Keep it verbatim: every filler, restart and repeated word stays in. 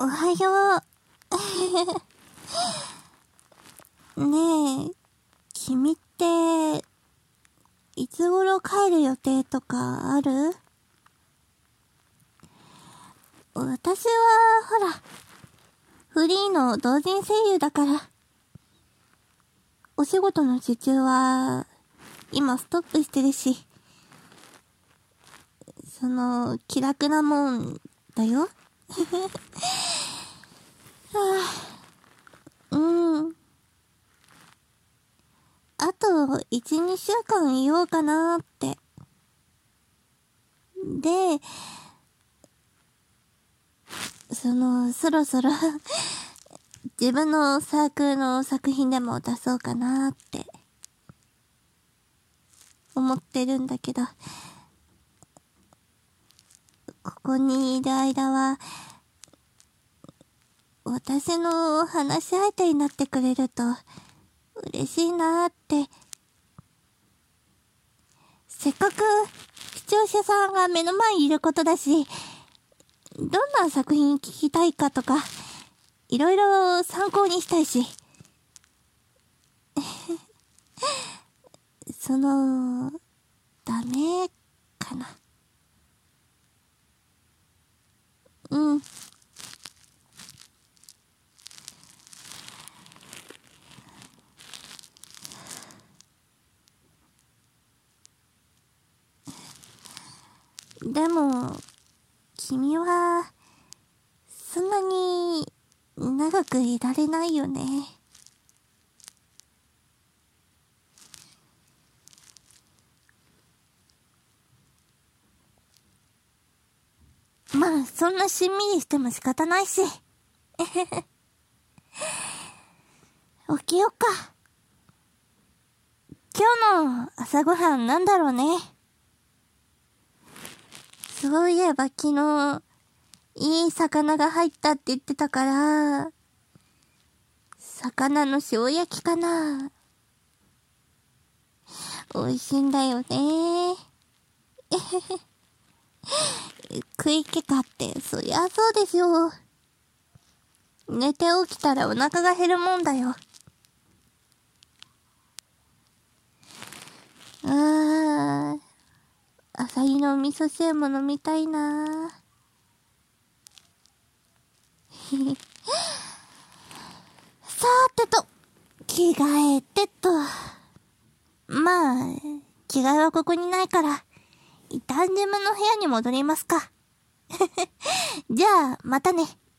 おはよう。ねえ、君って、いつ頃帰る予定とかある？私は、ほら、フリーの同人声優だから。お仕事の受注は、今ストップしてるし、その、気楽なもんだよ。はあ、うん。あと、いち、にしゅうかんいようかなーって。で、その、そろそろ自分のサークルの作品でも出そうかなーって思ってるんだけど、ここにいる間は、私の話し相手になってくれると嬉しいなーって。せっかく視聴者さんが目の前にいることだし、どんな作品聞きたいかとか、いろいろ参考にしたいし。その、ダメかな。うん。でも、君は、そんなに長くいられないよね。まあ、そんなしんみりしても仕方ないし。起きよっか。今日の朝ごはんなんだろうね。そういえば昨日、いい魚が入ったって言ってたから、魚の塩焼きかな。美味しいんだよね。食い気かって、そりゃそうですよ。寝て起きたらお腹が減るもんだよ。あー、アサリの味噌汁も飲みたいな。さーてと、着替えてと。まあ、着替えはここにないから、一旦自分の部屋に戻りますか。じゃあ、またね。